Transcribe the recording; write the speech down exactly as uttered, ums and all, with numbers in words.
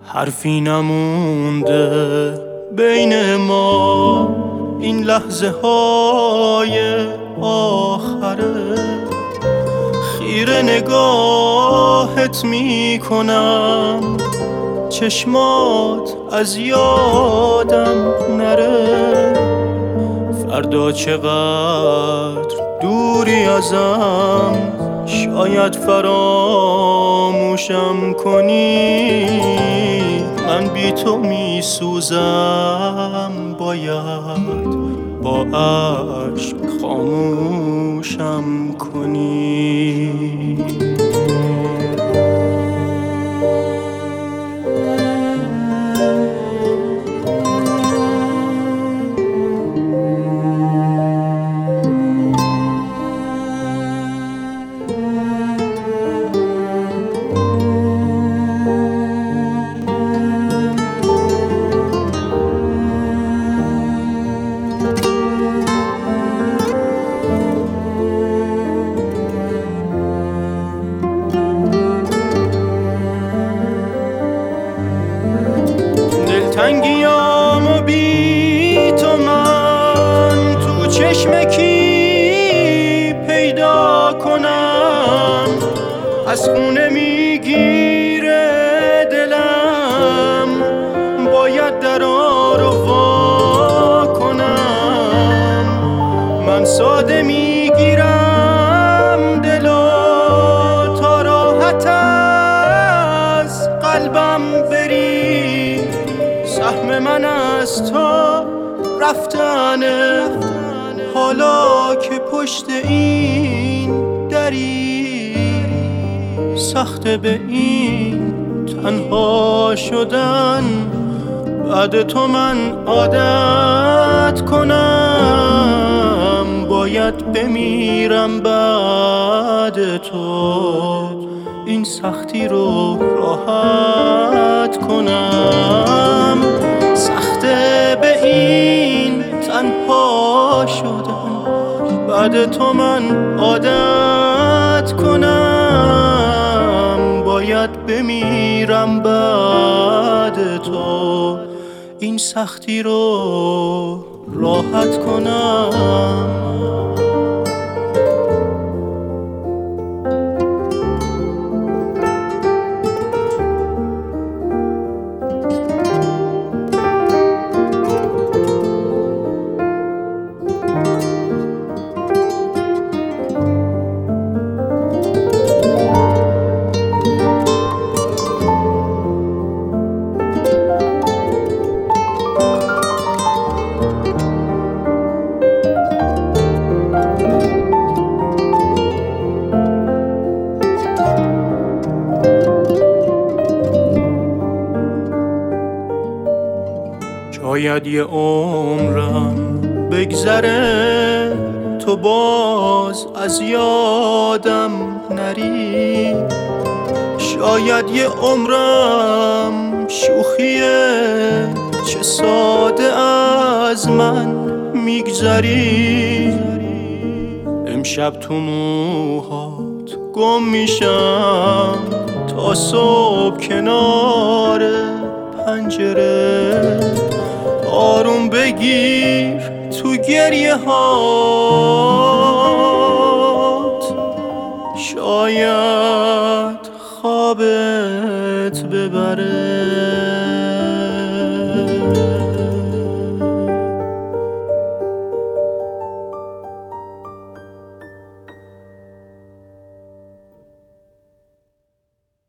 حرفی نمونده بین ما، این لحظه های آخره. خیره نگاهت میکنم، چشمات از یادم نره. فردا چقدر دوری ازم، شاید فراموشم کنی. من بی تو می سوزم، باید با عشق خاموشم کنی. دلتنگیامو بی تو من تو چشم کی پیدا کنم؟ از خونه میگیره دلم، باید درا رو وا کنم. من ساده میگیرم دلو تا راحت از قلبم بری. سهم من از تو رفتنه، حالا که پشت این دری. سخته به این تنها شدن، بعد تو من عادت کنم. باید بمیرم بعد تو، این سختی رو راحت کنم. سخته به این تنها شدن، بعد تو من عادت کنم. باید بمیرم بعد تو، این سختی رو راحت کنم. شاید یه عمرم بگذره، تو باز از یادم نری. شاید یه عمرم شوخیه، چه ساده از من میگذری. امشب تو موهات گم میشم، تا صبح کنار پنجره. آروم بگیر تو گریه هات، شاید خوابت ببره.